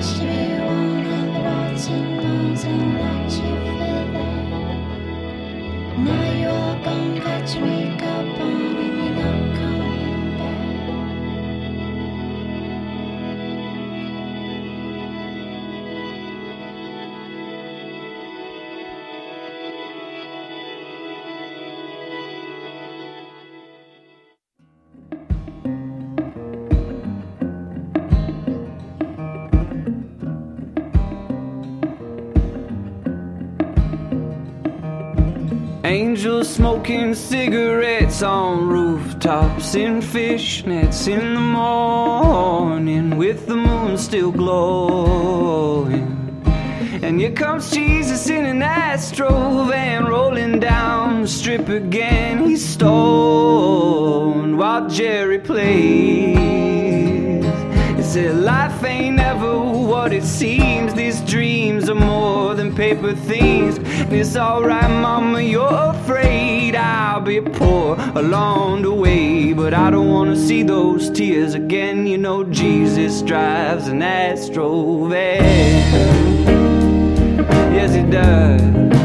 Angels smoking cigarettes on rooftops in fishnets in the morning with the moon still glowing. And here comes Jesus in an Astro van rolling down the strip again. He's stoned while Jerry plays. He said life ain't ever what it seems. These dreams are more than paper things. And it's alright, mama, you're afraid I'll be poor along the way, but I don't wanna see those tears again. You know Jesus drives an Astro van. Yes, he does.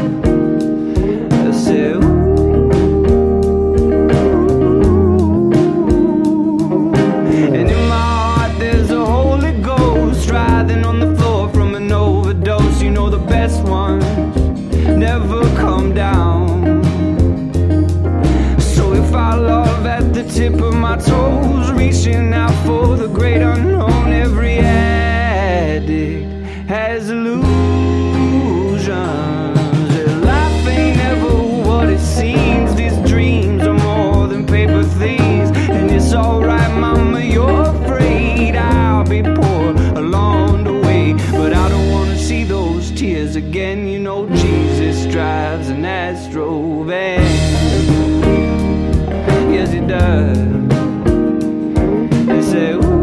I said, and in my heart there's a Holy Ghost writhing on the floor from an overdose. You know the best ones never come down. So if I love at the tip of my toes, reaching out for the great unknown, every addict has illusions. Life ain't ever what it seems. These dreams are more than paper things. And it's alright, mama, you're afraid I'll be poor along the way, but I don't wanna see those tears again. You know Jesus drives an Astro van. Yes, he does. They say, ooh.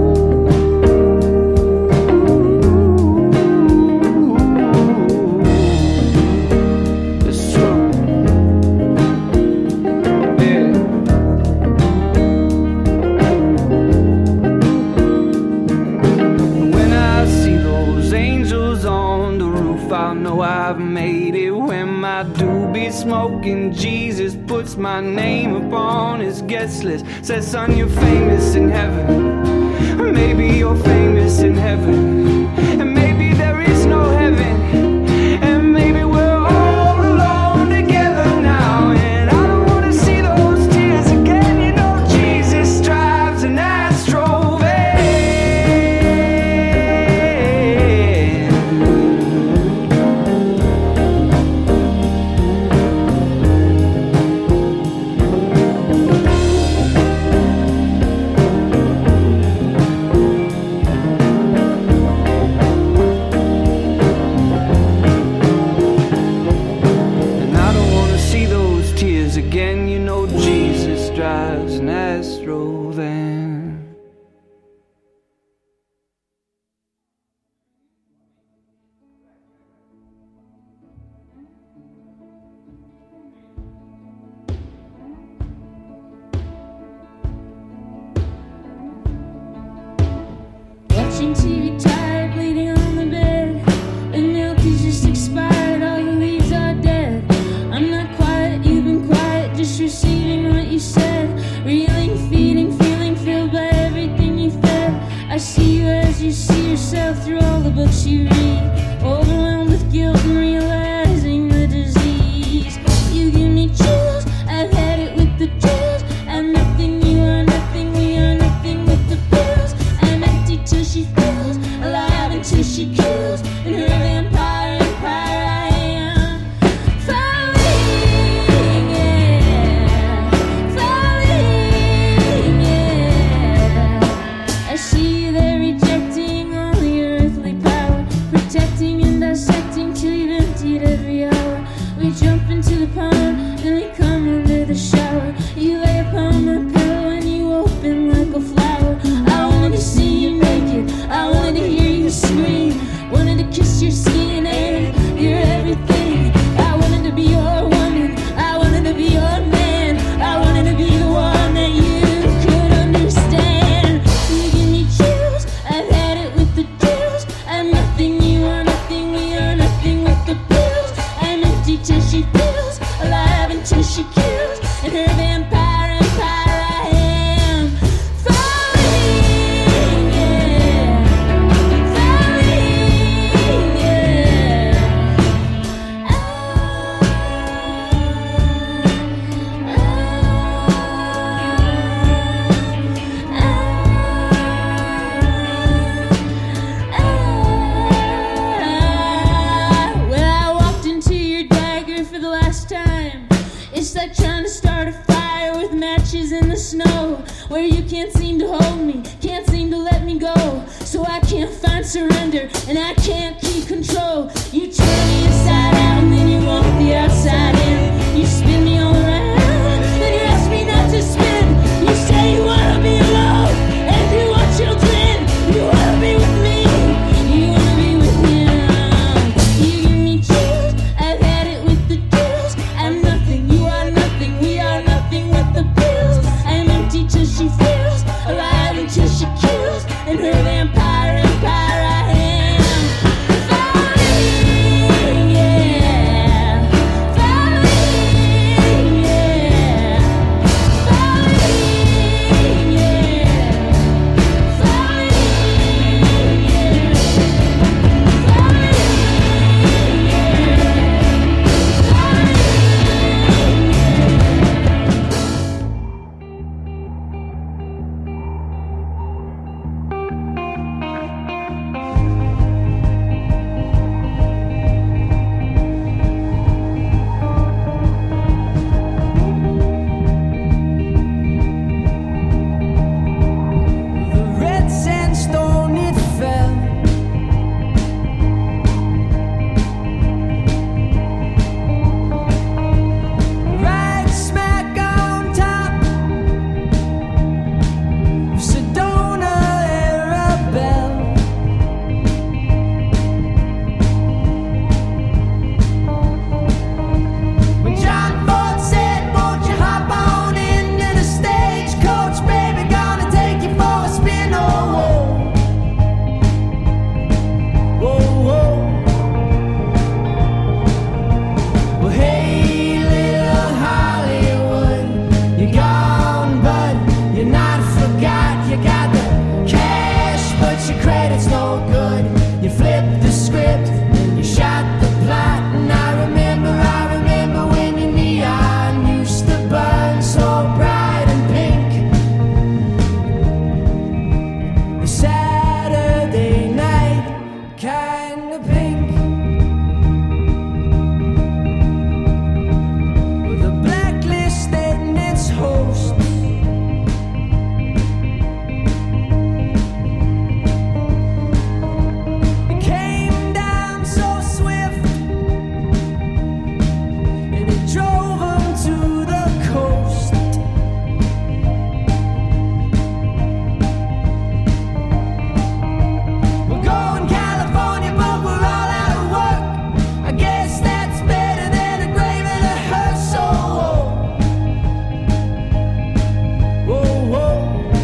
I know I've made it when my doobie smoking Jesus puts my name upon his guest list. Says, son, you're famous in heaven. Maybe you're famous in heaven. And maybe there is no heaven. And maybe we're all alone together now. And I don't want to see those tears again. You know Jesus drives an Astro van. Again, you know Jesus drives an Astro van. Watching TV, tired, bleeding on the bed. The milk is just expired, all the leaves are dead. I'm not quiet, you've been quiet, just receiving what you said. Reeling, feeding, feeling filled by everything you fed. I see you as you see yourself through all the books you read. Overwhelmed with guilt and realizing the disease. You give me chills, I've had it with the chills. I'm nothing, you are nothing, we are nothing with the pills. I'm empty till she fills, alive until she kills. In her vampire empire I am falling, yeah, falling, yeah. I see you there rejecting all your earthly power, protecting and dissecting till you've emptied every hour. We jump into the pond, then we come under the shower. You lay upon my pillow and you open like a flower. I wanted to see you naked, I wanted to hear you scream. where you can't seem to hold me, can't seem to let me go. So I can't find surrender, and I can't keep control. You turn me inside out, and then you walk the outside in. You spin me all around, then you ask me not to spin. You say you wanna be alone, and you want children. You wanna be with me, you wanna be with him. You give me chills, I've had it with the chills. I'm nothing, you are nothing, we are nothing with the pills. I'm empty till she feels, alive until she kills. And her vampire empire I am. Falling, yeah. Falling, yeah. Falling, yeah. Falling, yeah. The red sandstone it fell. Right smack on top of Sedona Arabelle. When John Ford said, won't you hop on into the stagecoach, baby, gonna take you for a spin, oh, whoa, whoa, whoa. Well, hey, little Hollywood, you're gone, but you're not forgot. You got the cash, but your credit's no good. You flipped the script and you shot the plot. And I remember when your neon used to burn so bright and pink. The Saturday night kind of pink. With a blacklist and its hosts. It came down so swift, and it drove 'em to the coast. We're going California, but we're all out of work. I guess that's better than a grave and a hearse. So whoa, whoa.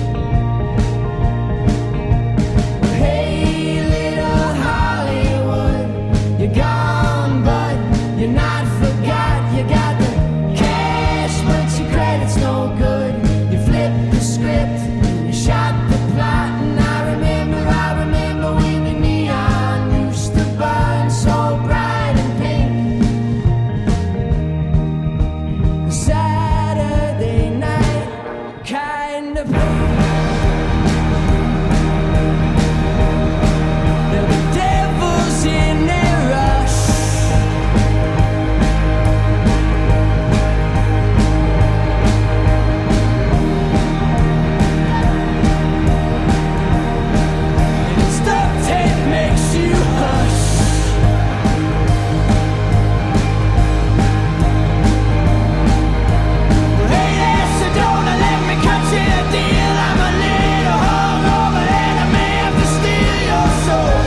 Hey, little Hollywood, you're gone, but you're not forgot. You got the cash, but your credit's no good. You flipped the script, you shot the plot. And I remember when your neon used to burn so bright and pink. The Saturday night kind of pink. Now the devil's in their rush. And it's duct tape makes you hush. Hey there, Sedona, let me cut you a deal. I'm a little hungover and I may have to steal your soul.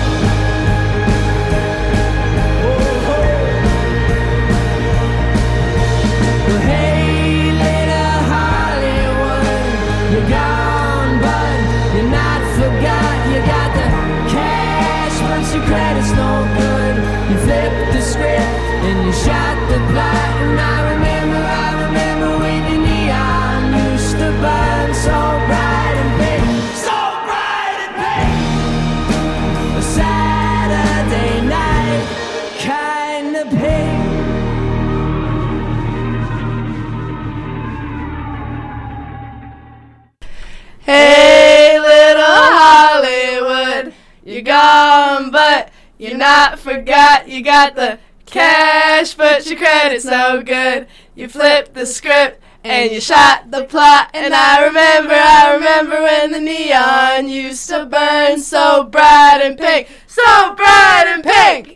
Well, hey, little Hollywood, you're gone, but you're not forgot. You got the cash, but your credit's no good. You flipped the script and you shot the plot. And I remember when your neon used to burn so bright and pink, so bright and pink. A Saturday night kind of pink. Hey, little Hollywood, you're gone, but you're not forgot. You got the cash, but your credit's no good. You flipped the script and you shot the plot. And I remember when the neon used to burn so bright and pink, so bright and pink.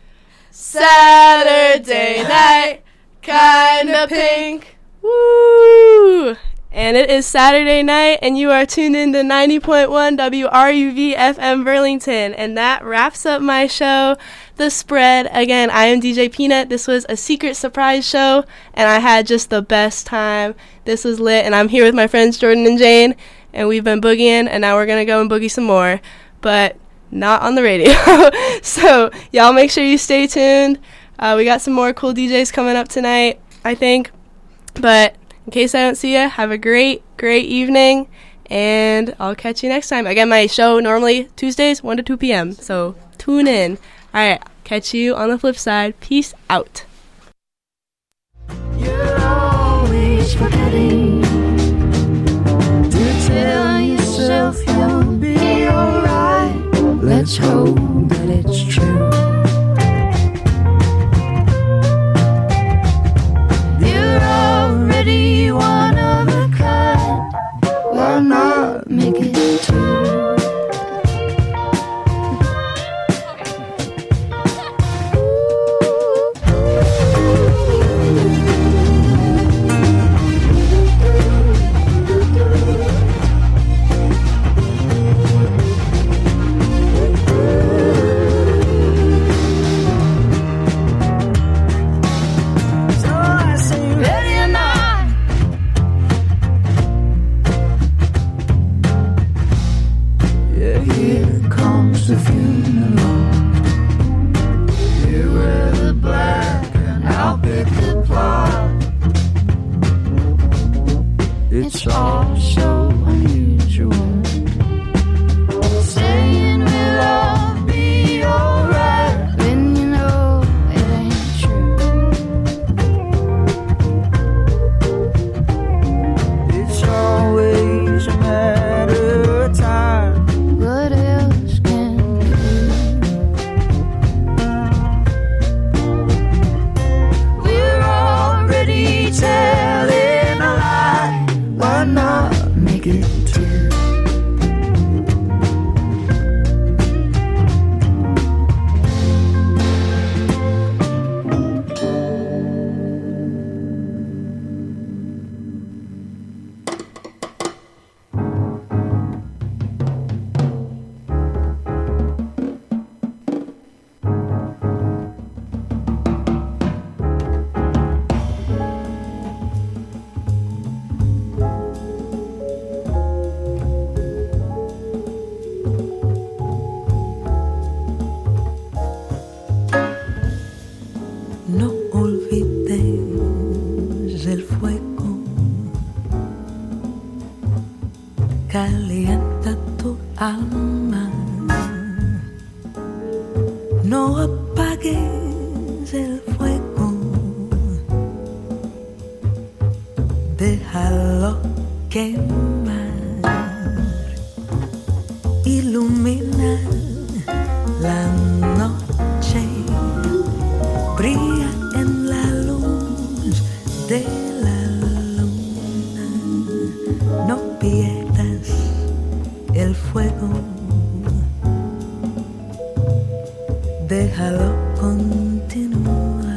Saturday night, kinda pink. Woo! And it is Saturday night, and you are tuned in to 90.1 WRUV FM Burlington. And that wraps up my show, The Spread. Again, I am DJ Peanut. This was a secret surprise show, and I had just the best time. This was lit, and I'm here with my friends Jordan and Jane, and we've been boogieing, and now we're going to go and boogie some more, but not on the radio. So y'all make sure you stay tuned. We got some more cool DJs coming up tonight, I think. But in case I don't see you, have a great evening, and I'll catch you next time. Again, my show normally Tuesdays, 1 to 2 p.m., so tune in. All right, catch you on the flip side. Peace out. You're always forgetting to tell yourself you'll be alright. Let's hope that it's true. You're already one of a kind. Why not make it two? It's all so unusual. Saying we'll all be alright when you know it ain't true. It's always a matter of time. What else can you do? We're already telling a lie. Why not make it two? Calienta tu alma, no apagues el fuego, déjalo quemar, ilumina la noche, brilla en la luz de la luna, no pierdas el fuego, déjalo continuar.